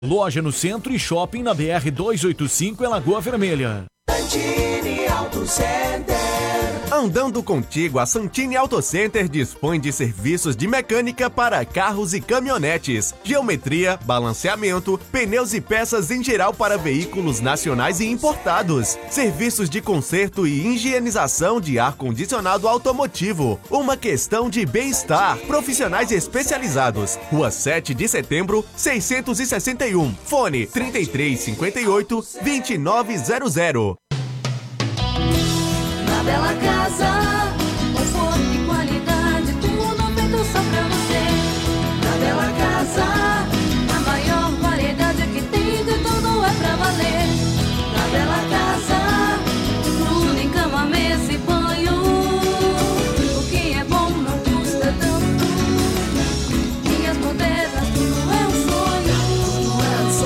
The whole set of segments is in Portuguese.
Loja no centro e shopping na BR-285 em Lagoa Vermelha. Santini Auto Center. Andando contigo, a Santini Auto Center dispõe de serviços de mecânica para carros e caminhonetes, geometria, balanceamento, pneus e peças em geral para veículos nacionais e importados, serviços de conserto e higienização de ar-condicionado automotivo, uma questão de bem-estar, profissionais especializados. Rua 7 de Setembro, 661, fone 3358-2900. Na Bela Casa, conforto e qualidade, tudo feito só pra você. Na Bela Casa, a maior variedade que tem, de tudo é pra valer. Na Bela Casa, tudo em cama, mesa e banho. O que é bom não custa tanto. Linhas modernas, tudo é um sonho. Tudo é um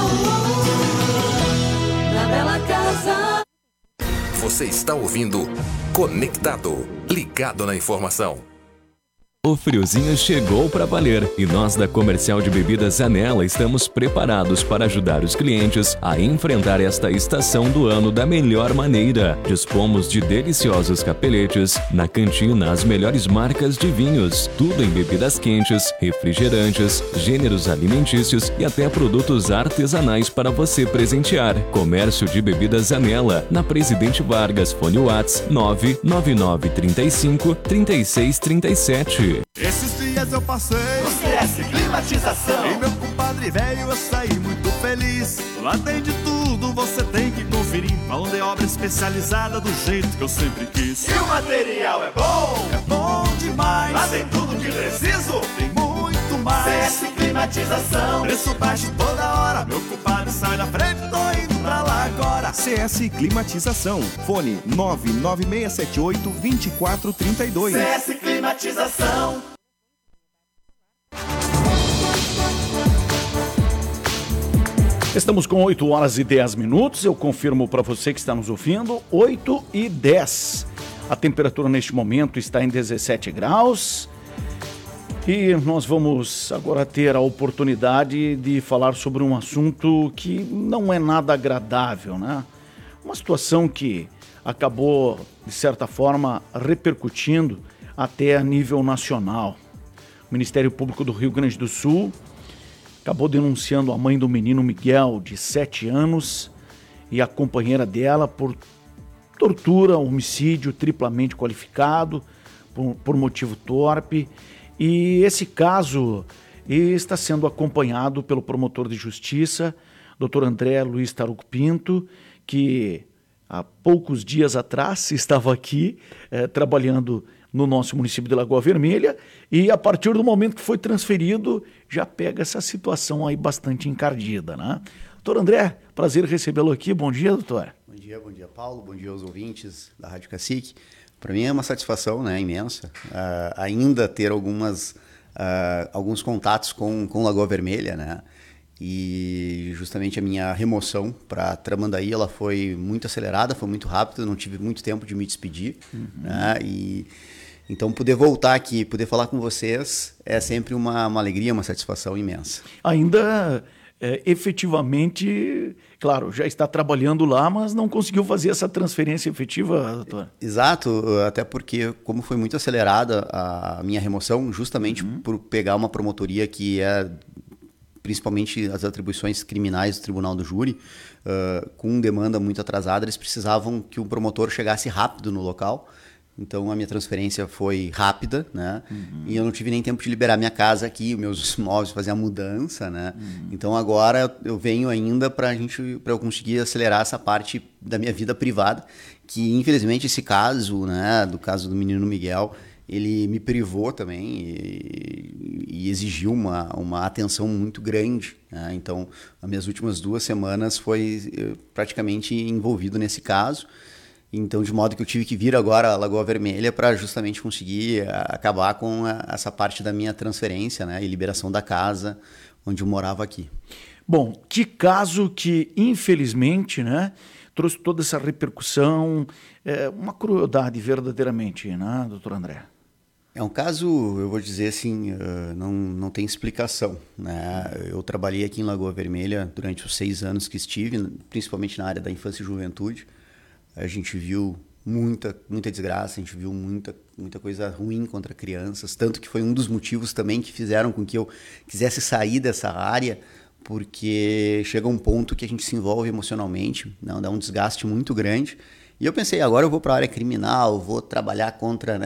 sonho. Na Bela Casa. Você está ouvindo Conectado, ligado na informação. O friozinho chegou para valer e nós da Comercial de Bebidas Anela estamos preparados para ajudar os clientes a enfrentar esta estação do ano da melhor maneira. Dispomos de deliciosos capeletes, na cantina as melhores marcas de vinhos, tudo em bebidas quentes, refrigerantes, gêneros alimentícios e até produtos artesanais para você presentear. Comércio de Bebidas Anela, na Presidente Vargas, fone Whats 99935-3637. Esses dias eu passei no CS Climatização. E meu compadre velho, eu saí muito feliz. Lá tem de tudo, você tem que conferir. Mão de obra especializada do jeito que eu sempre quis. E o material é bom demais. Lá tem tudo que preciso. Tem muito mais. CS Climatização. Preço baixo toda hora. Meu compadre sai da frente, tô indo pra lá agora. CS Climatização. Fone 99678-2432. CS Climatização. Estamos com 8 horas e 10 minutos. Eu confirmo para você que está nos ouvindo, 8 e 10. A temperatura neste momento está em 17 graus. E nós vamos agora ter a oportunidade de falar sobre um assunto que não é nada agradável, né? Uma situação que acabou, de certa forma, repercutindo até a nível nacional. O Ministério Público do Rio Grande do Sul acabou denunciando a mãe do menino Miguel, de 7 anos, e a companheira dela por tortura, homicídio triplamente qualificado, por motivo torpe. E esse caso está sendo acompanhado pelo promotor de justiça, Dr. André Luiz Taruco Pinto, que há poucos dias atrás estava aqui trabalhando no nosso município de Lagoa Vermelha, e a partir do momento que foi transferido, já pega essa situação aí bastante encardida, né? Doutor André, prazer recebê-lo aqui. Bom dia, doutor. Bom dia, Paulo. Bom dia aos ouvintes da Rádio Cacique. Para mim é uma satisfação, né, imensa, ainda ter alguns contatos com Lagoa Vermelha, né? E justamente a minha remoção para Tramandaí, ela foi muito acelerada, foi muito rápida, não tive muito tempo de me despedir, né? E então poder voltar aqui, poder falar com vocês é sempre uma alegria, uma satisfação imensa. Ainda efetivamente, claro, já está trabalhando lá, mas não conseguiu fazer essa transferência efetiva, doutor? Exato, até porque como foi muito acelerada a minha remoção, justamente por pegar uma promotoria que é principalmente as atribuições criminais do Tribunal do Júri, com demanda muito atrasada, eles precisavam que o promotor chegasse rápido no local. Então a minha transferência foi rápida, né? E eu não tive nem tempo de liberar minha casa aqui, meus móveis, fazer a mudança, né? Então agora eu venho ainda para eu conseguir acelerar essa parte da minha vida privada, que infelizmente esse caso, né, do caso do menino Miguel, ele me privou também e exigiu uma atenção muito grande, né? Então as minhas últimas 2 semanas foi praticamente envolvido nesse caso. Então, de modo que eu tive que vir agora à Lagoa Vermelha para justamente conseguir acabar com essa parte da minha transferência, né, e liberação da casa onde eu morava aqui. Bom, que caso que, infelizmente, né, trouxe toda essa repercussão, uma crueldade verdadeiramente, né, doutor André? É um caso, eu vou dizer assim, não tem explicação, né? Eu trabalhei aqui em Lagoa Vermelha durante os 6 anos que estive, principalmente na área da infância e juventude. A gente viu muita desgraça, a gente viu muita coisa ruim contra crianças, tanto que foi um dos motivos também que fizeram com que eu quisesse sair dessa área, porque chega um ponto que a gente se envolve emocionalmente, né? Dá um desgaste muito grande. E eu pensei, agora eu vou para a área criminal, vou trabalhar contra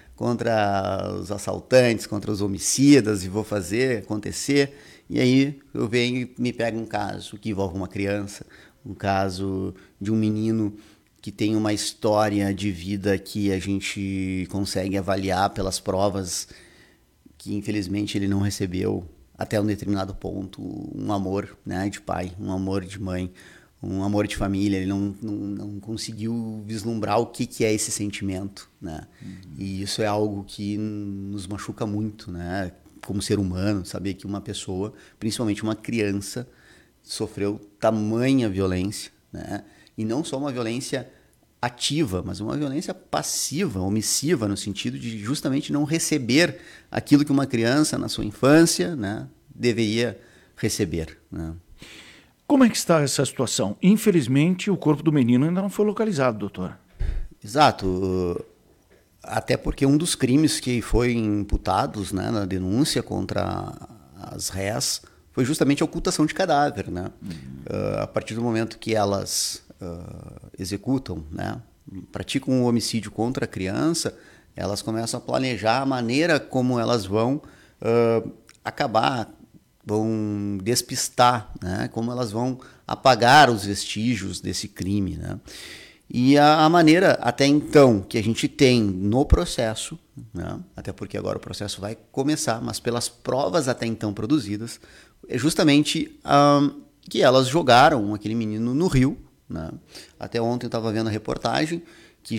os assaltantes, contra os homicidas, e vou fazer acontecer. E aí eu venho e me pego um caso que envolve uma criança, um caso de um menino que tem uma história de vida que a gente consegue avaliar pelas provas, que infelizmente ele não recebeu até um determinado ponto um amor, né, de pai, um amor de mãe, um amor de família. Ele não conseguiu vislumbrar o que é esse sentimento, né? E isso é algo que nos machuca muito, né, como ser humano, saber que uma pessoa, principalmente uma criança, sofreu tamanha violência, né? E não só uma violência ativa, mas uma violência passiva, omissiva, no sentido de justamente não receber aquilo que uma criança na sua infância, né, deveria receber, né? Como é que está essa situação? Infelizmente, o corpo do menino ainda não foi localizado, doutor. Exato. Até porque um dos crimes que foi imputados, né, na denúncia contra as rés foi justamente a ocultação de cadáver, né? A partir do momento que elas executam, né, praticam um homicídio contra a criança, elas começam a planejar a maneira como elas vão acabar, vão despistar, né, como elas vão apagar os vestígios desse crime, né? E a maneira até então que a gente tem no processo, né, até porque agora o processo vai começar, mas pelas provas até então produzidas, é justamente que elas jogaram aquele menino no rio, né? Até ontem eu estava vendo a reportagem que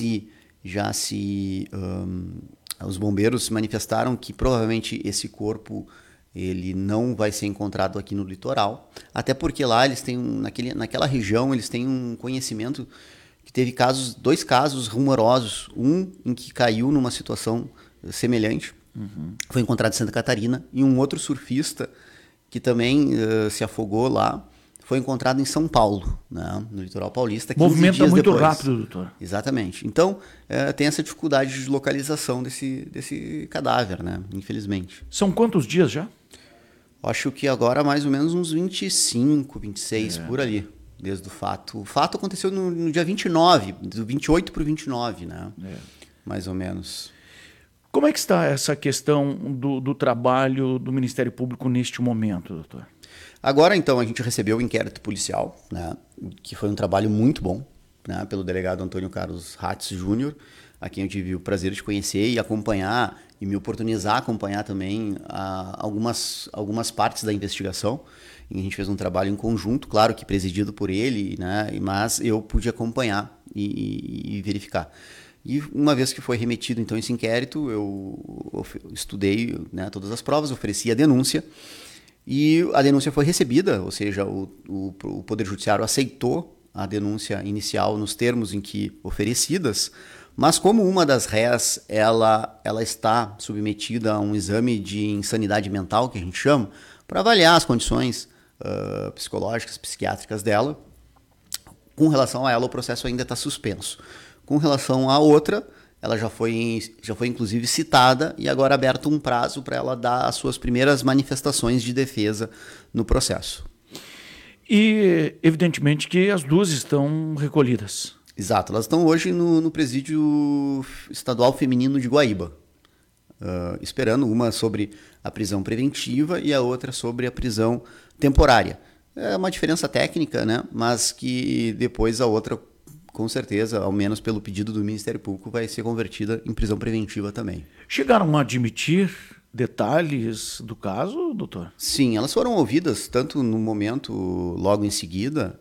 os bombeiros manifestaram que provavelmente esse corpo ele não vai ser encontrado aqui no litoral, até porque lá eles têm naquela região eles têm um conhecimento que teve 2 casos rumorosos, um em que caiu numa situação semelhante, foi encontrado em Santa Catarina, e um outro surfista que também se afogou lá, foi encontrado em São Paulo, né, no litoral paulista. Movimenta muito rápido, doutor. Exatamente. Então, tem essa dificuldade de localização desse cadáver, né, infelizmente. São quantos dias já? Acho que agora mais ou menos uns 25, 26, por ali, desde o fato. O fato aconteceu no dia 29, do 28 para o 29, né, mais ou menos. Como é que está essa questão do trabalho do Ministério Público neste momento, doutor? Agora, então, a gente recebeu o inquérito policial, né, que foi um trabalho muito bom, né, pelo delegado Antônio Carlos Ratz Júnior, a quem eu tive o prazer de conhecer e acompanhar, e me oportunizar a acompanhar também algumas partes da investigação. E a gente fez um trabalho em conjunto, claro que presidido por ele, né, mas eu pude acompanhar e verificar. E uma vez que foi remetido, então, esse inquérito, eu estudei, né, todas as provas, ofereci a denúncia, e a denúncia foi recebida, ou seja, o Poder Judiciário aceitou a denúncia inicial nos termos em que oferecidas, mas como uma das rés ela está submetida a um exame de insanidade mental, que a gente chama, para avaliar as condições psicológicas, psiquiátricas dela, com relação a ela o processo ainda está suspenso. Com relação à outra, ela já foi inclusive citada e agora aberto um prazo para ela dar as suas primeiras manifestações de defesa no processo. E, evidentemente, que as duas estão recolhidas. Exato, elas estão hoje no Presídio Estadual Feminino de Guaíba, esperando, uma sobre a prisão preventiva e a outra sobre a prisão temporária. É uma diferença técnica, né? Mas que depois a outra, com certeza, ao menos pelo pedido do Ministério Público, vai ser convertida em prisão preventiva também. Chegaram a admitir detalhes do caso, doutor? Sim, elas foram ouvidas tanto no momento logo em seguida,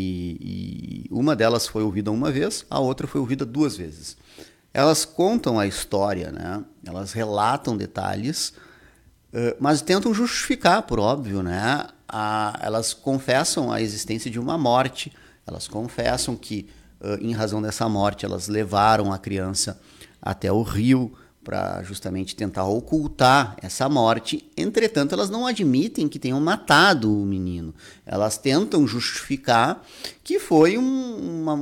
e uma delas foi ouvida uma vez, a outra foi ouvida 2 vezes. Elas contam a história, né? Elas relatam detalhes, mas tentam justificar, por óbvio, né? Elas confessam a existência de uma morte, elas confessam que em razão dessa morte, elas levaram a criança até o rio para justamente tentar ocultar essa morte. Entretanto, elas não admitem que tenham matado o menino. Elas tentam justificar que foi uma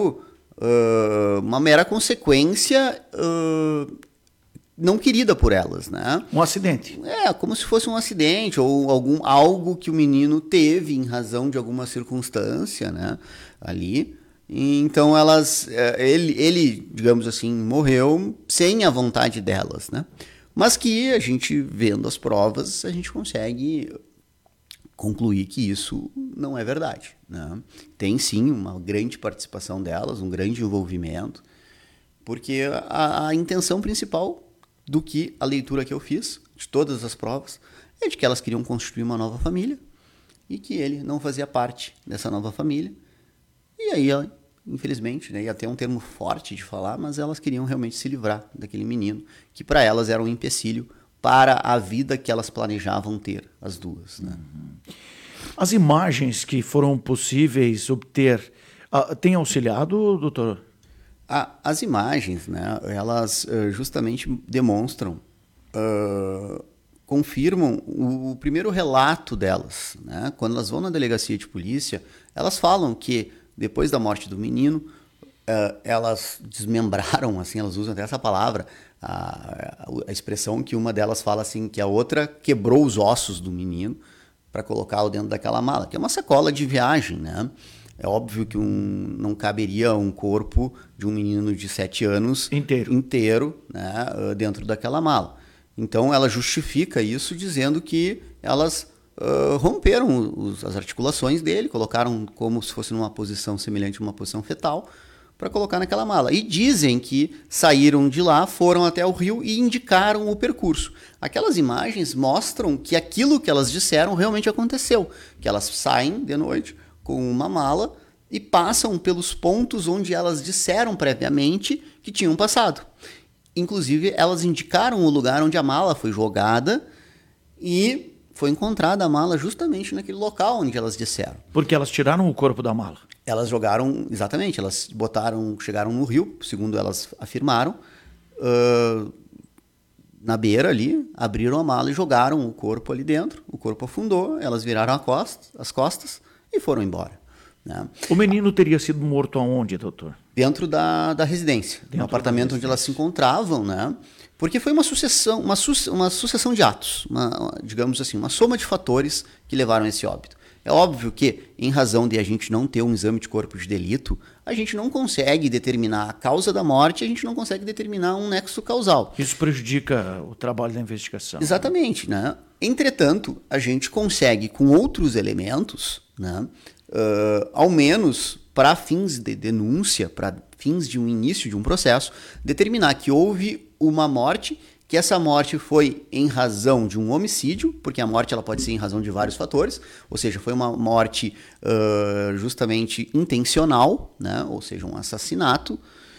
mera consequência não querida por elas, né? Um acidente. Como se fosse um acidente ou algo que o menino teve em razão de alguma circunstância, né? Ali. Então ele, digamos assim, morreu sem a vontade delas, né? Mas que a gente, vendo as provas, a gente consegue concluir que isso não é verdade, né? Tem sim uma grande participação delas, um grande envolvimento, porque a intenção principal do que a leitura que eu fiz, de todas as provas, é de que elas queriam constituir uma nova família e que ele não fazia parte dessa nova família. E aí, infelizmente, né, ia ter um termo forte de falar, mas elas queriam realmente se livrar daquele menino, que para elas era um empecilho para a vida que elas planejavam ter, as duas, né? As imagens que foram possíveis obter, têm auxiliado, doutor? As imagens, né, elas justamente demonstram, confirmam o primeiro relato delas, né? Quando elas vão na delegacia de polícia, elas falam que depois da morte do menino, elas desmembraram, assim, elas usam até essa palavra, a expressão que uma delas fala assim, que a outra quebrou os ossos do menino para colocá-lo dentro daquela mala, que é uma sacola de viagem, né? É óbvio que não caberia um corpo de um menino de 7 anos inteiro, né, dentro daquela mala. Então ela justifica isso dizendo que elas romperam as articulações dele, colocaram como se fosse numa posição semelhante a uma posição fetal, para colocar naquela mala. E dizem que saíram de lá, foram até o rio e indicaram o percurso. Aquelas imagens mostram que aquilo que elas disseram realmente aconteceu, que elas saem de noite com uma mala e passam pelos pontos onde elas disseram previamente que tinham passado. Inclusive, elas indicaram o lugar onde a mala foi jogada e foi encontrada a mala justamente naquele local onde elas disseram. Porque elas tiraram o corpo da mala. Elas jogaram, exatamente, elas chegaram no rio, segundo elas afirmaram, na beira ali, abriram a mala e jogaram o corpo ali dentro, o corpo afundou, elas viraram as costas e foram embora, né? O menino teria sido morto aonde, doutor? Dentro da residência, no apartamento onde elas se encontravam, né? Porque foi uma sucessão de atos, digamos assim, uma soma de fatores que levaram a esse óbito. É óbvio que, em razão de a gente não ter um exame de corpo de delito, a gente não consegue determinar a causa da morte, a gente não consegue determinar um nexo causal. Isso prejudica o trabalho da investigação. Exatamente, né? Entretanto, a gente consegue, com outros elementos, né, ao menos para fins de denúncia, para fins de um início de um processo, determinar que houve uma morte, que essa morte foi em razão de um homicídio, porque a morte ela pode ser em razão de vários fatores, ou seja, foi uma morte justamente intencional, né? Ou seja, um assassinato,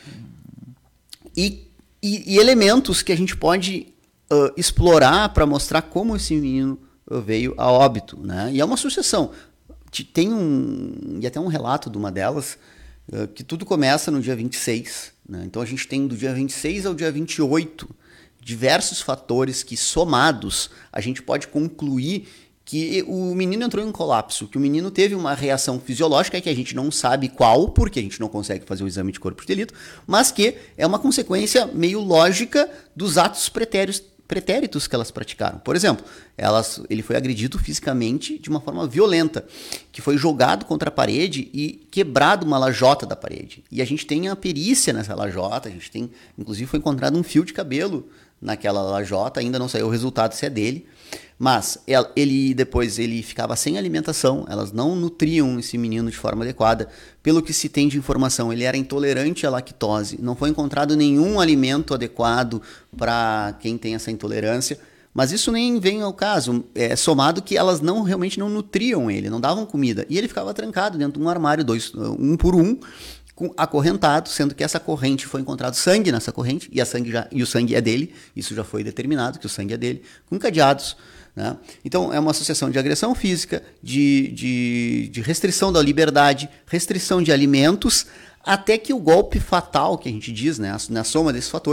e elementos que a gente pode explorar para mostrar como esse menino veio a óbito, né? E é uma sucessão. Tem e até um relato de uma delas, que tudo começa no dia 26, né? Então a gente tem do dia 26 ao dia 28 diversos fatores que, somados, a gente pode concluir que o menino entrou em colapso, que o menino teve uma reação fisiológica que a gente não sabe qual, porque a gente não consegue fazer o exame de corpo de delito, mas que é uma consequência meio lógica dos atos pretéritos que elas praticaram. Por exemplo, ele foi agredido fisicamente de uma forma violenta, que foi jogado contra a parede e quebrado uma lajota da parede. E a gente tem a perícia nessa lajota, inclusive foi encontrado um fio de cabelo naquela lajota, ainda não saiu o resultado se é dele, mas depois ele ficava sem alimentação, elas não nutriam esse menino de forma adequada. Pelo que se tem de informação, ele era intolerante à lactose, não foi encontrado nenhum alimento adequado para quem tem essa intolerância, mas isso nem vem ao caso, somado que elas realmente não nutriam ele, não davam comida, e ele ficava trancado dentro de um armário, um por um, acorrentado, sendo que essa corrente foi encontrado sangue nessa corrente, e o sangue é dele, isso já foi determinado, que o sangue é dele, com cadeados, né? Então é uma associação de agressão física, de restrição da liberdade, restrição de alimentos, até que o golpe fatal, que a gente diz, né, na soma desses fatores,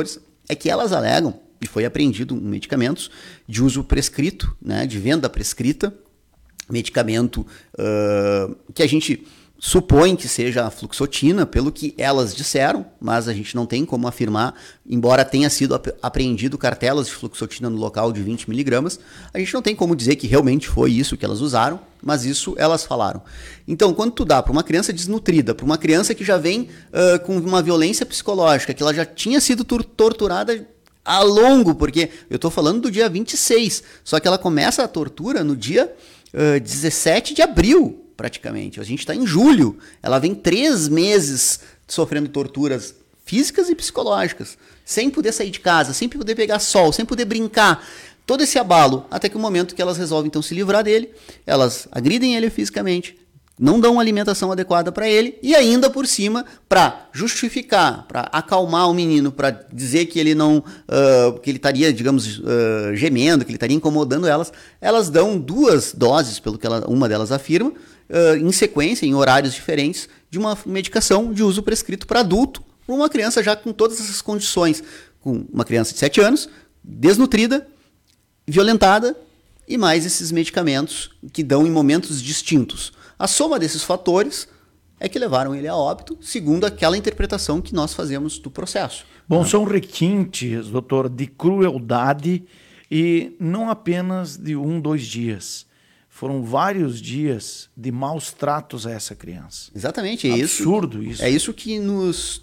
é que elas alegam, e foi apreendido medicamentos de uso prescrito, né, de venda prescrita, medicamento que a gente supõe que seja a fluoxetina, pelo que elas disseram, mas a gente não tem como afirmar, embora tenha sido apreendido cartelas de fluoxetina no local de 20 miligramas, a gente não tem como dizer que realmente foi isso que elas usaram, mas isso elas falaram. Então, quando tu dá para uma criança desnutrida, para uma criança que já vem com uma violência psicológica, que ela já tinha sido torturada a longo, porque eu estou falando do dia 26, só que ela começa a tortura no dia 17 de abril, praticamente. A gente está em julho. Ela vem 3 meses sofrendo torturas físicas e psicológicas, sem poder sair de casa, sem poder pegar sol, sem poder brincar. Todo esse abalo, até que o momento que elas resolvem então se livrar dele, elas agridem ele fisicamente, não dão uma alimentação adequada para ele e ainda por cima, para justificar, para acalmar o menino, para dizer que ele não, que ele estaria, digamos, gemendo, que ele estaria incomodando elas dão 2 doses, pelo que uma delas afirma, em sequência, em horários diferentes, de uma medicação de uso prescrito para adulto, para uma criança já com todas essas condições, com uma criança de 7 anos, desnutrida, violentada, e mais esses medicamentos que dão em momentos distintos. A soma desses fatores é que levaram ele a óbito, segundo aquela interpretação que nós fazemos do processo. Bom, são requintes, doutor, de crueldade e não apenas de 1, 2 dias. Foram vários dias de maus tratos a essa criança. Exatamente, é absurdo isso. É isso que nos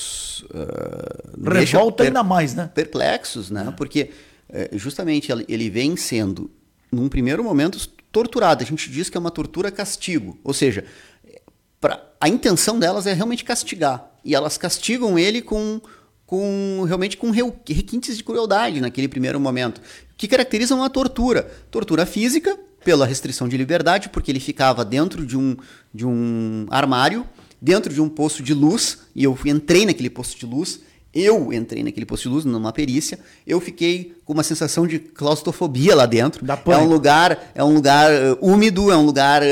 revolta ainda mais, né? Perplexos, né? Porque justamente ele vem sendo, num primeiro momento, torturado. A gente diz que é uma tortura-castigo. Ou seja, a intenção delas é realmente castigar. E elas castigam ele realmente com requintes de crueldade naquele primeiro momento, que caracterizam uma tortura. Tortura física, pela restrição de liberdade, porque ele ficava dentro de um armário, dentro de um posto de luz, e eu entrei naquele posto de luz, numa perícia, eu fiquei com uma sensação de claustrofobia lá dentro. É um lugar úmido, é um lugar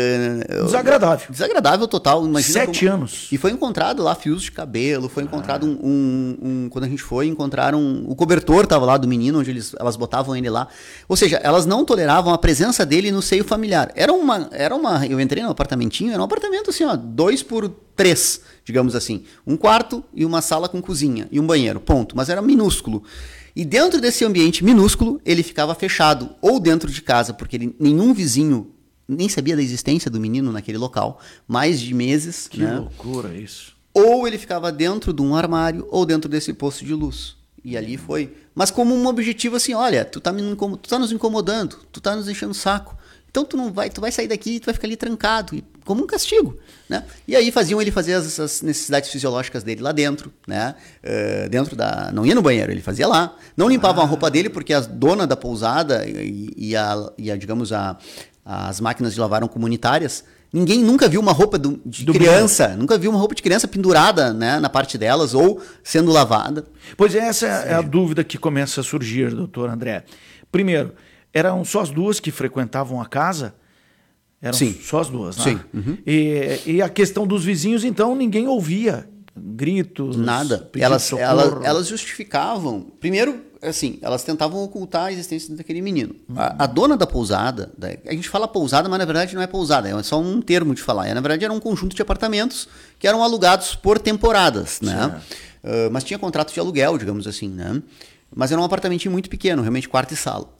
desagradável total. Imagina 7 anos. E foi encontrado lá fios de cabelo, foi encontrado quando a gente foi, encontraram o cobertor estava lá do menino, onde elas botavam ele lá. Ou seja, elas não toleravam a presença dele no seio familiar. Eu entrei no apartamentinho, era um apartamento assim, 2x3, digamos assim. Um quarto e uma sala com cozinha e um banheiro, ponto. Mas era minúsculo. E dentro desse ambiente minúsculo, ele ficava fechado, ou dentro de casa, porque nenhum vizinho nem sabia da existência do menino naquele local, mais de meses. Que loucura isso. Ou ele ficava dentro de um armário, ou dentro desse posto de luz. E ali foi. Mas como um objetivo assim, olha, tu tá nos incomodando, tu tá nos enchendo o saco. Então tu vai sair daqui e tu vai ficar ali trancado, como um castigo, né? E aí faziam ele fazer as necessidades fisiológicas dele lá dentro, né? Não ia no banheiro, ele fazia lá. Não limpavam a roupa dele porque a dona da pousada digamos, as máquinas de lavaram comunitárias, ninguém nunca viu uma roupa de criança, nunca viu uma roupa de criança pendurada, né, na parte delas ou sendo lavada. Pois essa é a dúvida que começa a surgir, doutor André. Primeiro, eram só as duas que frequentavam a casa? Eram só as duas, né? Sim. Uhum. E a questão dos vizinhos, então, ninguém ouvia gritos? Nada. Elas justificavam. Primeiro, assim, elas tentavam ocultar a existência daquele menino. A dona da pousada, a gente fala pousada, mas na verdade não é pousada, é só um termo de falar. Na verdade era um conjunto de apartamentos que eram alugados por temporadas, né? Mas tinha contrato de aluguel, digamos assim, né? Mas era um apartamentinho muito pequeno, realmente quarto e sala.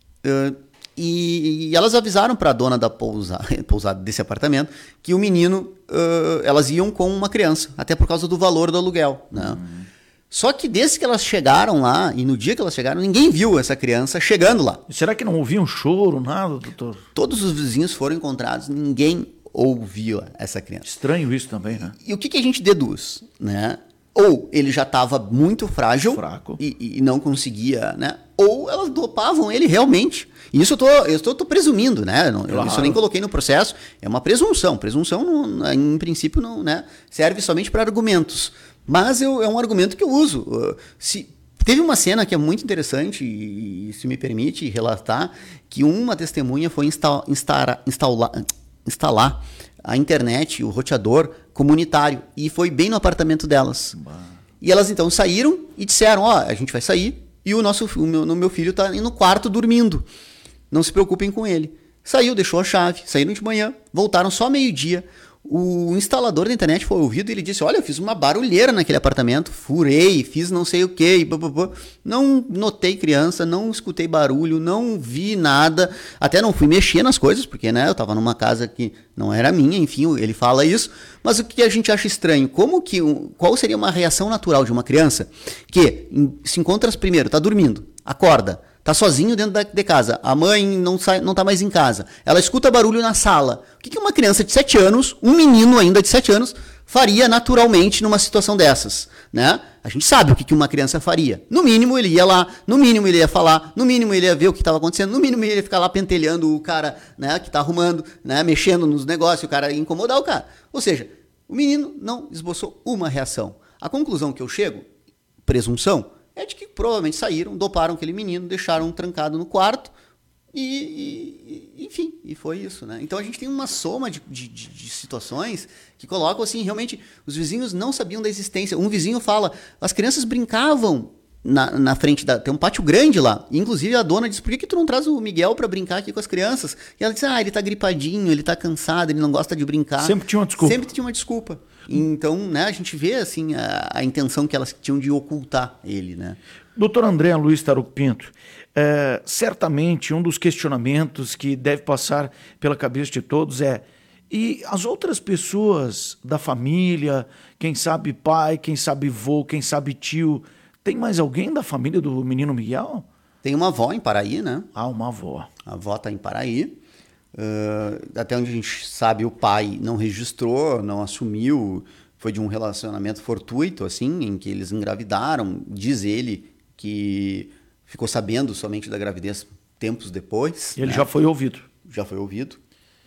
E elas avisaram para a dona da pousada desse apartamento que o menino, elas iam com uma criança, até por causa do valor do aluguel, né? Só que desde que elas chegaram lá, e no dia que elas chegaram, ninguém viu essa criança chegando lá. Será que não ouviam choro, nada, doutor? Todos os vizinhos foram encontrados, ninguém ouviu essa criança. Estranho isso também, né? E o que a gente deduz, né? Ou ele já estava muito frágil e não conseguia, né? Ou elas dopavam ele realmente. E isso eu estou presumindo, né? Isso eu nem coloquei no processo. É uma presunção. Presunção, em princípio, não, né? Serve somente para argumentos. Mas é um argumento que eu uso. Teve uma cena que é muito interessante, e se me permite relatar, que uma testemunha foi instalar a internet, o roteador comunitário, e foi bem no apartamento delas. E elas então saíram e disseram, ó, a gente vai sair e o meu filho tá no quarto dormindo. Não se preocupem com ele. Saiu, deixou a chave, saíram de manhã, voltaram só meio-dia. O instalador da internet foi ouvido e ele disse, olha, eu fiz uma barulheira naquele apartamento, furei, fiz não sei o que, não notei criança, não escutei barulho, não vi nada, até não fui mexer nas coisas, porque né, eu tava numa casa que não era minha, enfim, ele fala isso, mas o que a gente acha estranho, qual seria uma reação natural de uma criança que se encontra primeiro, tá dormindo, acorda, tá sozinho dentro de casa. A mãe não tá mais em casa. Ela escuta barulho na sala. O que uma criança de 7 anos, um menino ainda de 7 anos, faria naturalmente numa situação dessas? Né? A gente sabe o que uma criança faria. No mínimo ele ia lá, no mínimo ele ia falar, no mínimo ele ia ver o que estava acontecendo, no mínimo ele ia ficar lá pentelhando o cara, né, que está arrumando, né, mexendo nos negócios, o cara ia incomodar o cara. Ou seja, o menino não esboçou uma reação. A conclusão que eu chego, presunção, é de que provavelmente saíram, doparam aquele menino, deixaram trancado no quarto enfim, e foi isso, né? Então a gente tem uma soma de situações que colocam assim, realmente, os vizinhos não sabiam da existência. Um vizinho fala, as crianças brincavam na frente tem um pátio grande lá, e, inclusive a dona disse, por que tu não traz o Miguel para brincar aqui com as crianças? E ela disse, ele tá gripadinho, ele tá cansado, ele não gosta de brincar. Sempre tinha uma desculpa. Sempre tinha uma desculpa. Então, né, a gente vê assim a intenção que elas tinham de ocultar ele, né? Doutor André Luiz Taruco Pinto, certamente um dos questionamentos que deve passar pela cabeça de todos e as outras pessoas da família, quem sabe pai, quem sabe vô, quem sabe tio, tem mais alguém da família do menino Miguel? Tem uma avó em Paraí, né? Uma avó. A avó tá em Paraí. Até onde a gente sabe, o pai não registrou, não assumiu, foi de um relacionamento fortuito, assim, em que eles engravidaram. Diz ele que ficou sabendo somente da gravidez tempos depois. E ele já foi ouvido. Já foi ouvido.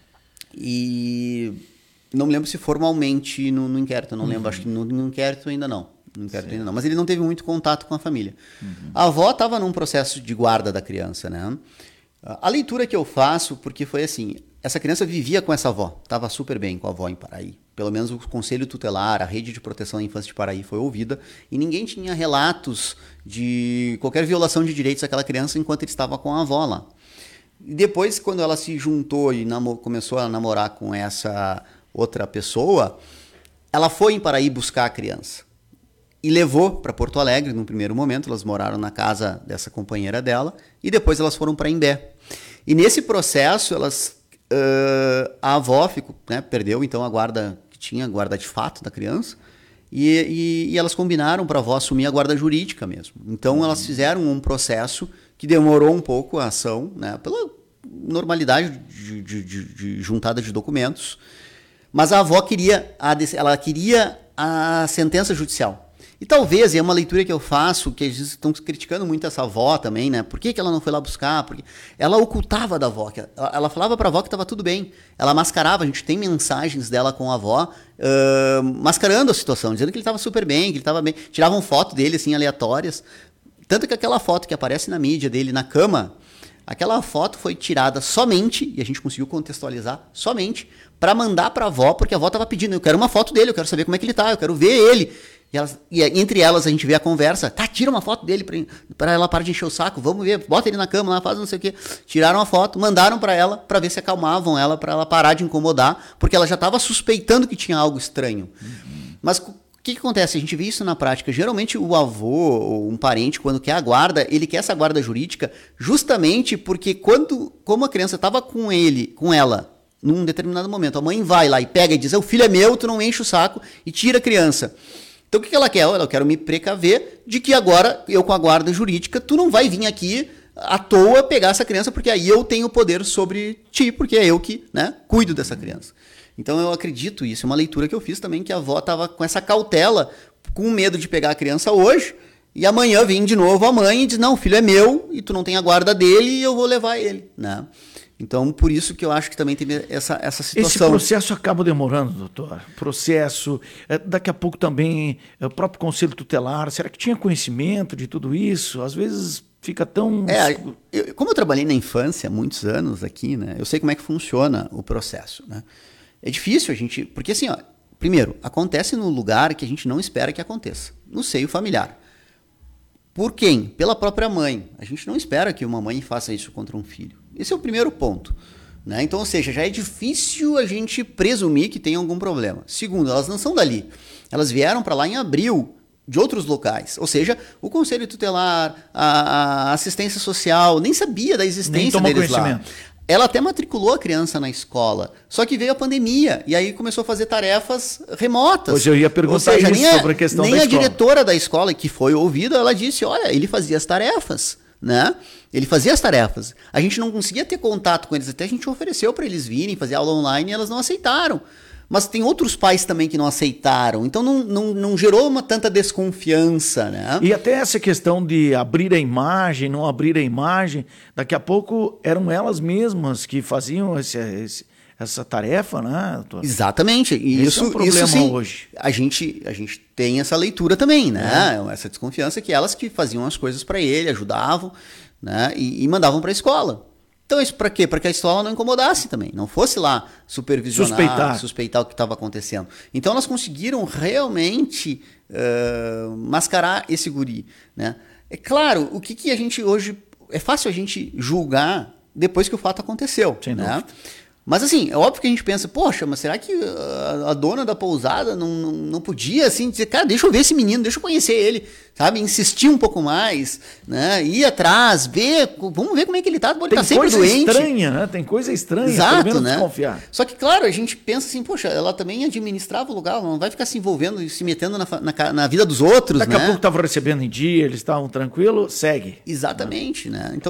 E não me lembro se formalmente no inquérito, não lembro, acho que no inquérito ainda não. Mas ele não teve muito contato com a família. A avó estava num processo de guarda da criança, né? A leitura que eu faço, porque foi assim, essa criança vivia com essa avó, estava super bem com a avó em Paraí. Pelo menos o Conselho Tutelar, a Rede de Proteção à Infância de Paraí foi ouvida e ninguém tinha relatos de qualquer violação de direitos daquela criança enquanto ele estava com a avó lá. E depois, quando ela se juntou e começou a namorar com essa outra pessoa, ela foi em Paraí buscar a criança. E levou para Porto Alegre, no primeiro momento, elas moraram na casa dessa companheira dela, e depois elas foram para Imbé. E nesse processo, a avó perdeu então a guarda que tinha, a guarda de fato da criança, e elas combinaram para a avó assumir a guarda jurídica mesmo. Então elas fizeram um processo que demorou um pouco a ação, né, pela normalidade de juntada de documentos, mas a avó queria a sentença judicial. E talvez, é uma leitura que eu faço, que eles estão criticando muito essa avó também, né? Por que ela não foi lá buscar? Porque ela ocultava da avó. Ela falava pra avó que estava tudo bem. Ela mascarava, a gente tem mensagens dela com a avó, mascarando a situação, dizendo que ele estava super bem, que ele estava bem. Tiravam foto dele, assim, aleatórias. Tanto que aquela foto que aparece na mídia dele na cama, aquela foto foi tirada somente, e a gente conseguiu contextualizar, somente para mandar pra avó, porque a avó estava pedindo, eu quero uma foto dele, eu quero saber como é que ele tá, eu quero ver ele. E entre elas a gente vê a conversa, tira uma foto dele para ela parar de encher o saco, vamos ver, bota ele na cama lá, faz não sei o quê. Tiraram a foto, mandaram para ela, para ver se acalmavam ela, para ela parar de incomodar, porque ela já estava suspeitando que tinha algo estranho. Mas o que acontece? A gente vê isso na prática. Geralmente o avô ou um parente, quando quer a guarda, ele quer essa guarda jurídica justamente porque como a criança estava com ela, num determinado momento, a mãe vai lá e pega e diz, o filho é meu, tu não enche o saco, e tira a criança. Então o que ela quer? Ela quer me precaver de que agora, eu com a guarda jurídica, tu não vai vir aqui à toa pegar essa criança, porque aí eu tenho poder sobre ti, porque é eu que, né, cuido dessa criança. Então eu acredito isso, é uma leitura que eu fiz também, que a avó estava com essa cautela, com medo de pegar a criança hoje, e amanhã vem de novo a mãe e diz, não, o filho é meu, e tu não tem a guarda dele, e eu vou levar ele, né? Então, por isso que eu acho que também tem essa situação. Esse processo acaba demorando, doutor. Processo, daqui a pouco também, o próprio Conselho Tutelar, será que tinha conhecimento de tudo isso? Às vezes fica tão... Como eu trabalhei na infância há muitos anos aqui, né, eu sei como é que funciona o processo, né? É difícil a gente... Porque assim, primeiro, acontece no lugar que a gente não espera que aconteça. no seio familiar. Por quem? Pela própria mãe. A gente não espera que uma mãe faça isso contra um filho. Esse é o primeiro ponto. Né? Então, ou seja, já é difícil a gente presumir que tem algum problema. Segundo, elas não são dali. Elas vieram para lá em abril de outros locais. Ou seja, o Conselho Tutelar, a assistência social, nem sabia da existência deles lá. Ela até matriculou a criança na escola, só que veio a pandemia, e aí começou a fazer tarefas remotas. Hoje eu ia perguntar isso sobre a questão da escola. Nem a diretora da escola, que foi ouvida, ela disse, olha, ele fazia as tarefas, né? Ele fazia as tarefas. A gente não conseguia ter contato com eles, até a gente ofereceu para eles virem fazer aula online e elas não aceitaram. Mas tem outros pais também que não aceitaram, então não gerou uma tanta desconfiança, né? E até essa questão de abrir a imagem, não abrir a imagem, daqui a pouco eram elas mesmas que faziam essa tarefa, né, doutor? Exatamente. E isso é um problema sim, hoje. A gente tem essa leitura também, né? Essa desconfiança que elas que faziam as coisas para ele, ajudavam, né? E mandavam para a escola. Então isso para quê? Para que a escola não incomodasse também, não fosse lá supervisionar, suspeitar o que estava acontecendo. Então elas conseguiram realmente mascarar esse guri, né? É claro, o que a gente hoje... É fácil a gente julgar depois que o fato aconteceu, sem né? dúvida. Mas assim, é óbvio que a gente pensa, poxa, mas será que a dona da pousada não podia, assim, dizer, cara, deixa eu ver esse menino, deixa eu conhecer ele, sabe? Insistir um pouco mais, né? Ir atrás, vamos ver como é que ele tá, ele tá sempre doente. Tem coisa estranha, né? Tem coisa estranha, exato, pelo menos né? desconfiar. Só que, claro, a gente pensa assim, poxa, ela também administrava o lugar, ela não vai ficar se envolvendo e se metendo na vida dos outros, Daqui né? a pouco estavam recebendo em dia, eles estavam tranquilos, segue. Exatamente, né? Então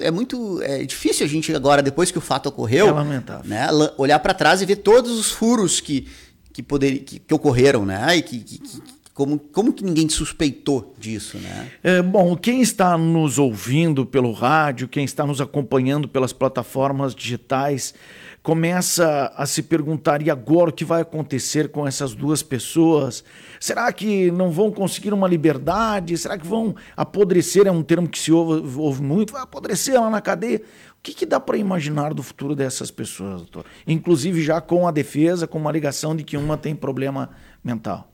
é difícil a gente agora, depois que o fato ocorreu, é lamentável, né, olhar para trás e ver todos os furos que ocorreram, né? E como que ninguém suspeitou disso, né? Bom, quem está nos ouvindo pelo rádio, quem está nos acompanhando pelas plataformas digitais, começa a se perguntar, e agora o que vai acontecer com essas duas pessoas? Será que não vão conseguir uma liberdade? Será que vão apodrecer? É um termo que se ouve muito, vai apodrecer lá na cadeia. O que dá para imaginar do futuro dessas pessoas, doutor? Inclusive já com a defesa, com uma alegação de que uma tem problema mental.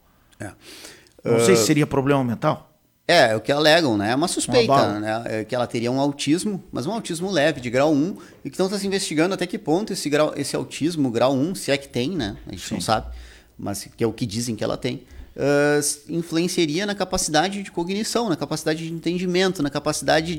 Não sei se seria problema mental. É o que alegam, né? É uma suspeita, né? Que ela teria um autismo, mas um autismo leve, de grau 1, e que então está se investigando até que ponto esse autismo, grau 1, se é que tem, né? A gente não sabe, mas que é o que dizem que ela tem, influenciaria na capacidade de cognição, na capacidade de entendimento, na capacidade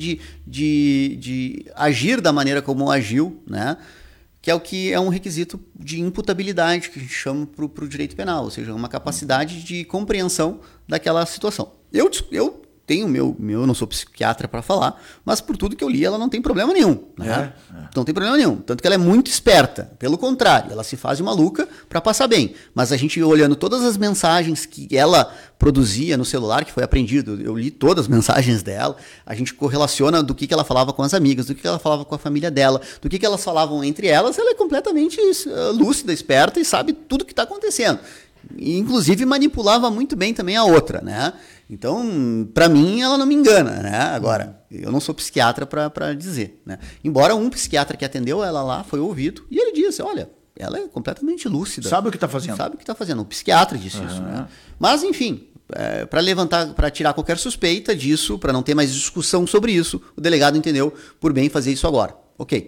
de agir da maneira como agiu, né? Que é o que é um requisito de imputabilidade, que a gente chama para o direito penal, ou seja, uma capacidade de compreensão daquela situação. Eu tenho eu não sou psiquiatra para falar, mas por tudo que eu li, ela não tem problema nenhum. Né? Não tem problema nenhum. Tanto que ela é muito esperta. Pelo contrário, ela se faz de maluca para passar bem. Mas a gente olhando todas as mensagens que ela produzia no celular, que foi apreendido, eu li todas as mensagens dela, a gente correlaciona do que ela falava com as amigas, do que ela falava com a família dela, do que elas falavam entre elas, ela é completamente lúcida, esperta e sabe tudo o que está acontecendo. E, inclusive, manipulava muito bem também a outra, né? Então, para mim, ela não me engana, né? Agora, eu não sou psiquiatra para dizer, né? Embora um psiquiatra que atendeu ela lá foi ouvido e ele disse, olha, ela é completamente lúcida. Sabe o que está fazendo. Sabe o que está fazendo. O psiquiatra disse isso, né? Mas, enfim, para tirar qualquer suspeita disso, para não ter mais discussão sobre isso, o delegado entendeu por bem fazer isso agora. Ok.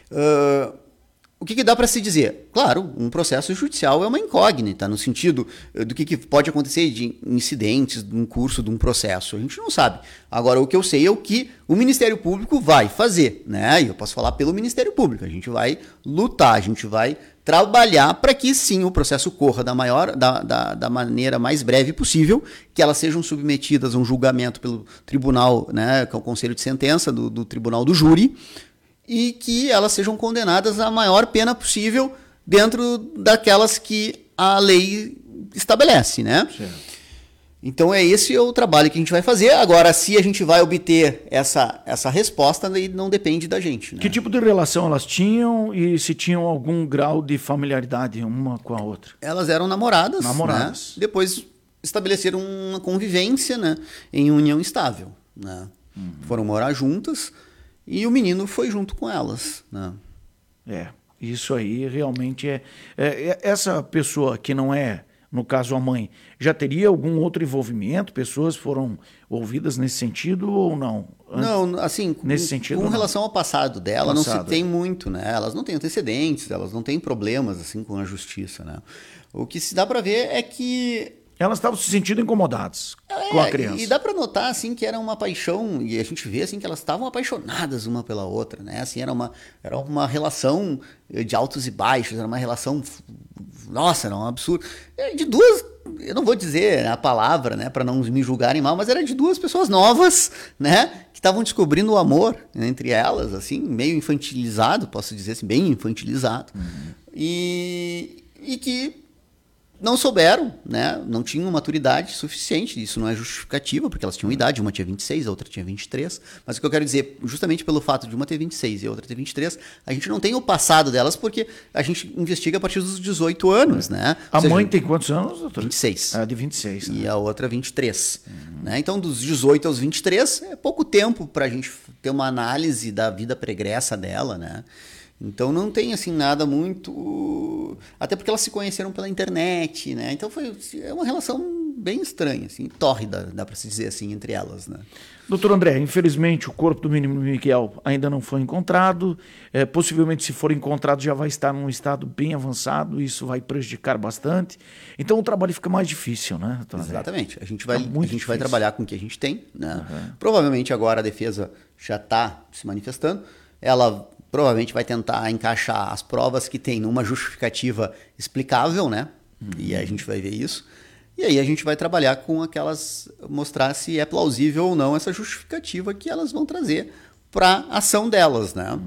O que dá para se dizer? Claro, um processo judicial é uma incógnita, no sentido do que pode acontecer de incidentes no curso de um processo. A gente não sabe. Agora, o que eu sei é o que o Ministério Público vai fazer, né? E eu posso falar pelo Ministério Público. A gente vai lutar, a gente vai trabalhar para que, sim, o processo corra da maneira mais breve possível, que elas sejam submetidas a um julgamento pelo tribunal, né, que é o conselho de sentença do tribunal do júri, e que elas sejam condenadas à maior pena possível dentro daquelas que a lei estabelece, né? Certo. Então esse é o trabalho que a gente vai fazer. Agora, se a gente vai obter essa resposta, não depende da gente. Né? Que tipo de relação elas tinham e se tinham algum grau de familiaridade uma com a outra? Elas eram namoradas. Né? Depois estabeleceram uma convivência, né, em união estável. Né? Foram morar juntas. E o menino foi junto com elas. Né? Isso aí realmente essa pessoa que não é no caso a mãe, já teria algum outro envolvimento? Pessoas foram ouvidas nesse sentido ou não? Não, assim, nesse sentido, com relação ao passado dela, não se tem né? muito, né? Elas não têm antecedentes, elas não têm problemas assim com a justiça, né? O que se dá para ver é que elas estavam se sentindo incomodadas com a criança. E dá para notar assim que era uma paixão, e a gente vê assim que elas estavam apaixonadas uma pela outra, né? Assim, era uma relação de altos e baixos, era uma relação, nossa, era um absurdo. De duas, eu não vou dizer a palavra, né, para não me julgarem mal, mas era de duas pessoas novas, né, que estavam descobrindo o amor entre elas, assim, meio infantilizado, posso dizer assim, bem infantilizado. E que não souberam, né? Não tinham maturidade suficiente, isso não é justificativa, porque elas tinham idade, uma tinha 26, a outra tinha 23, mas o que eu quero dizer, justamente pelo fato de uma ter 26 e a outra ter 23, a gente não tem o passado delas, porque a gente investiga a partir dos 18 anos, né? A mãe tem quantos anos, doutor? 26. Ah, de 26. E a outra 23. Né? Então, dos 18 aos 23, é pouco tempo para a gente ter uma análise da vida pregressa dela, né? Então não tem assim nada muito, até porque elas se conheceram pela internet, né? Então é uma relação bem estranha, assim, tórrida, dá para se dizer assim, entre elas, né? Doutor André, infelizmente o corpo do menino Miguel ainda não foi encontrado, possivelmente se for encontrado já vai estar num estado bem avançado, isso vai prejudicar bastante, então o trabalho fica mais difícil, né, doutor André? Exatamente, a gente vai trabalhar com o que a gente tem, né? Provavelmente agora a defesa já está se manifestando, ela provavelmente vai tentar encaixar as provas que tem numa justificativa explicável, né? E a gente vai ver isso. E aí a gente vai trabalhar com aquelas, mostrar se é plausível ou não essa justificativa que elas vão trazer para a ação delas, né?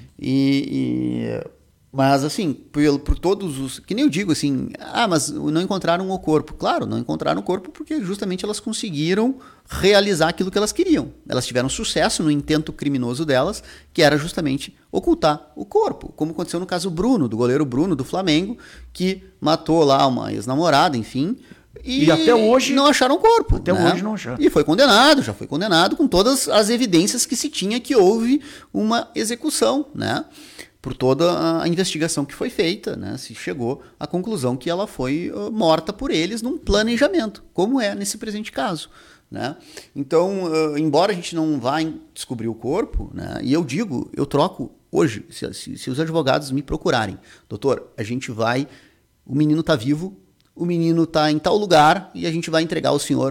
Mas assim, por todos os... Que nem eu digo assim, mas não encontraram o corpo. Claro, não encontraram o corpo porque justamente elas conseguiram realizar aquilo que elas queriam. Elas tiveram sucesso no intento criminoso delas, que era justamente ocultar o corpo. Como aconteceu no caso Bruno, do goleiro Bruno, do Flamengo, que matou lá uma ex-namorada, enfim... E até hoje não acharam o corpo. Até hoje não acharam. E foi condenado, já foi condenado com todas as evidências que se tinha que houve uma execução, né? Por toda a investigação que foi feita, né? Se chegou à conclusão que ela foi morta por eles num planejamento, como é nesse presente caso, né? Então, embora a gente não vá descobrir o corpo, né? E eu digo, eu troco hoje, se os advogados me procurarem, doutor, a gente vai, o menino está vivo, o menino está em tal lugar e a gente vai entregar o senhor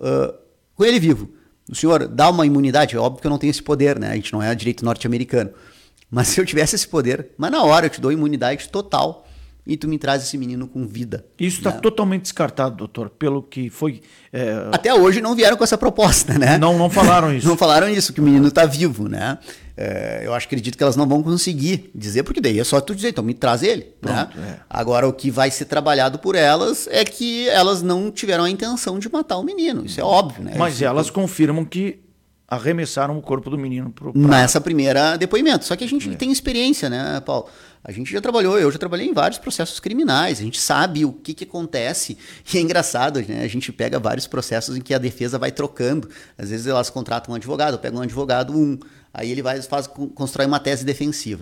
com ele vivo. O senhor dá uma imunidade, é óbvio que eu não tenho esse poder, né? A gente não é direito norte-americano. Mas se eu tivesse esse poder, mas na hora eu te dou imunidade total e tu me traz esse menino com vida. Isso está totalmente descartado, doutor, pelo que foi... Até hoje não vieram com essa proposta, né? Não falaram isso. Não falaram isso, que o menino está vivo, né? Eu acredito que elas não vão conseguir dizer, porque daí é só tu dizer, então me traz ele. Pronto, né? Agora, o que vai ser trabalhado por elas é que elas não tiveram a intenção de matar o menino, isso é óbvio, né? Mas elas confirmam que arremessaram o corpo do menino nessa primeira depoimento. Só que a gente tem experiência, né, Paulo? A gente já trabalhou, eu já trabalhei em vários processos criminais, a gente sabe o que acontece, e é engraçado, né? A gente pega vários processos em que a defesa vai trocando, às vezes elas contratam um advogado, pegam um advogado, aí ele constrói uma tese defensiva.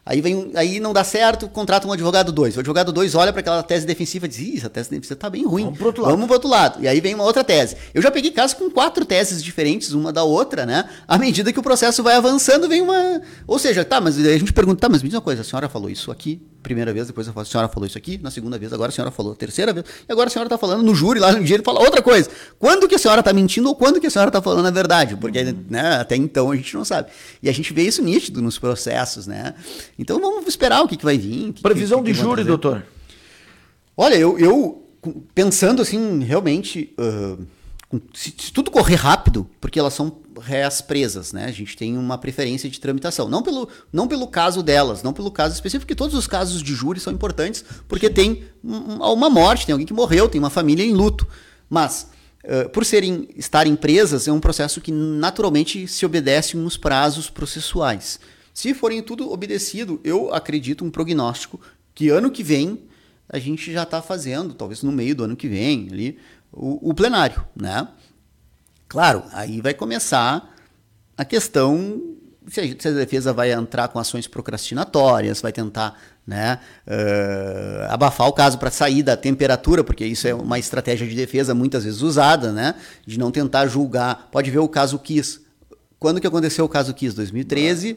Aí não dá certo, contrata um advogado 2. O advogado 2 olha para aquela tese defensiva e diz, essa tese defensiva está bem ruim. Vamos pro outro lado. E aí vem uma outra tese. Eu já peguei casos com 4 teses diferentes, uma da outra, né? À medida que o processo vai avançando, vem uma... Ou seja, mas a gente pergunta, mas me diz uma coisa, a senhora falou isso aqui, primeira vez, depois eu falo, a senhora falou isso aqui, na segunda vez, agora a senhora falou, terceira vez, e agora a senhora está falando no júri, lá no dia ele fala outra coisa. Quando que a senhora está mentindo ou quando que a senhora está falando a verdade? Porque né, até então a gente não sabe. E a gente vê isso nítido nos processos, né? Então vamos esperar o que vai vir. Previsão de júri, doutor? Olha, eu pensando assim, realmente, se tudo correr rápido, porque elas são réis presas, né? A gente tem uma preferência de tramitação. Não pelo caso delas, não pelo caso específico, porque todos os casos de júri são importantes, porque tem uma morte, tem alguém que morreu, tem uma família em luto. Mas, por estarem presas, é um processo que naturalmente se obedece nos prazos processuais. Se forem tudo obedecido, eu acredito um prognóstico que ano que vem a gente já está fazendo, talvez no meio do ano que vem, ali, o plenário, né? Claro, aí vai começar a questão se a defesa vai entrar com ações procrastinatórias, vai tentar né? Abafar o caso para sair da temperatura, porque isso é uma estratégia de defesa muitas vezes usada, né? De não tentar julgar. Pode ver o caso Kiss. Quando que aconteceu o caso Kiss? 2013,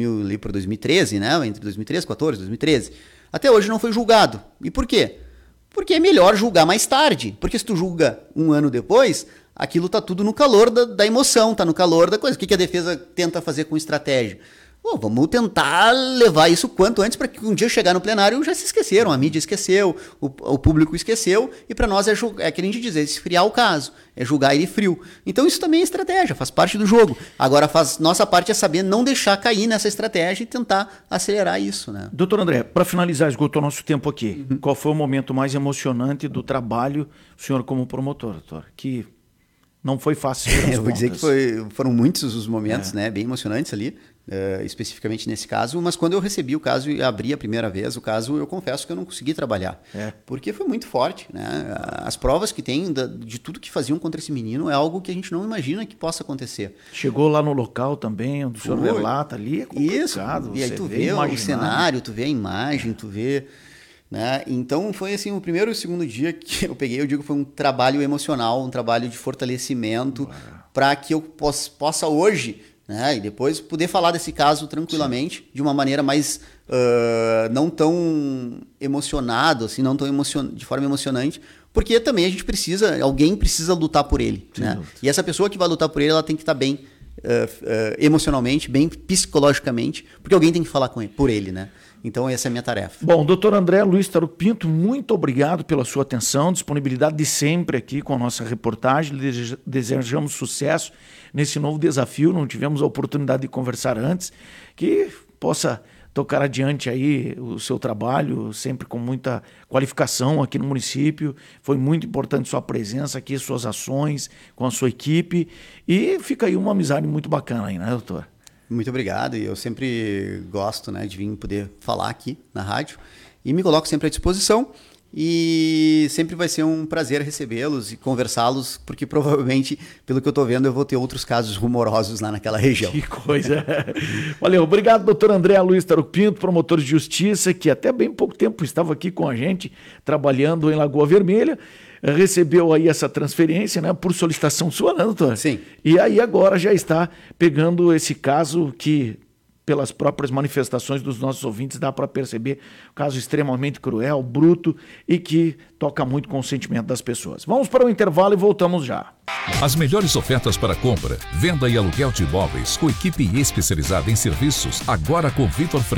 2013, né? Entre 2013, 14, 2013. Até hoje não foi julgado. E por quê? Porque é melhor julgar mais tarde. Porque se tu julga um ano depois, aquilo tá tudo no calor da emoção, tá no calor da coisa. O que a defesa tenta fazer com estratégia? Vamos tentar levar isso quanto antes para que um dia chegar no plenário já se esqueceram, a mídia esqueceu, o público esqueceu, e para nós é que a gente diz, é esfriar o caso, é julgar ele frio. Então isso também é estratégia, faz parte do jogo. Agora, nossa parte é saber não deixar cair nessa estratégia e tentar acelerar isso, né? Doutor André, para finalizar, esgotou nosso tempo aqui. Qual foi o momento mais emocionante do trabalho, o senhor como promotor, doutor? Que não foi fácil. Eu vou dizer que foram muitos os momentos, né, bem emocionantes ali, especificamente nesse caso, mas quando eu recebi o caso e abri a primeira vez o caso, eu confesso que eu não consegui trabalhar, porque foi muito forte, né? As provas que tem de tudo que faziam contra esse menino é algo que a gente não imagina que possa acontecer. Chegou lá no local também, onde o senhor relata ali, é complicado. Isso, e aí tu vê o cenário, tu vê a imagem, tu vê... Né? Então foi assim, o primeiro e o segundo dia que eu peguei, eu digo, foi um trabalho emocional, um trabalho de fortalecimento para que eu possa hoje, né, e depois poder falar desse caso tranquilamente, de uma maneira mais não tão emocionado, assim, não tão de forma emocionante, porque também a gente alguém precisa lutar por ele, né? E essa pessoa que vai lutar por ele, ela tem que estar bem emocionalmente, bem psicologicamente, porque alguém tem que falar por ele, né? Então essa é a minha tarefa. Bom, doutor André Luiz Taruco Pinto, muito obrigado pela sua atenção, disponibilidade de sempre aqui com a nossa reportagem. Desejamos sucesso nesse novo desafio, não tivemos a oportunidade de conversar antes, que possa tocar adiante aí o seu trabalho, sempre com muita qualificação aqui no município. Foi muito importante sua presença aqui, suas ações com a sua equipe, e fica aí uma amizade muito bacana aí, né, doutor? Muito obrigado, e eu sempre gosto, né, de vir poder falar aqui na rádio, e me coloco sempre à disposição, e sempre vai ser um prazer recebê-los e conversá-los, porque provavelmente, pelo que eu estou vendo, eu vou ter outros casos rumorosos lá naquela região. Que coisa! Valeu, obrigado, doutor André Luiz Taruco Pinto, promotor de justiça, que até bem pouco tempo estava aqui com a gente, trabalhando em Lagoa Vermelha. Recebeu aí essa transferência, né, por solicitação sua, né, doutor? Sim. E aí agora já está pegando esse caso que, pelas próprias manifestações dos nossos ouvintes, dá para perceber um caso extremamente cruel, bruto e que toca muito com o sentimento das pessoas. Vamos para o intervalo e voltamos já. As melhores ofertas para compra, venda e aluguel de imóveis com equipe especializada em serviços, agora com Vitor Freire.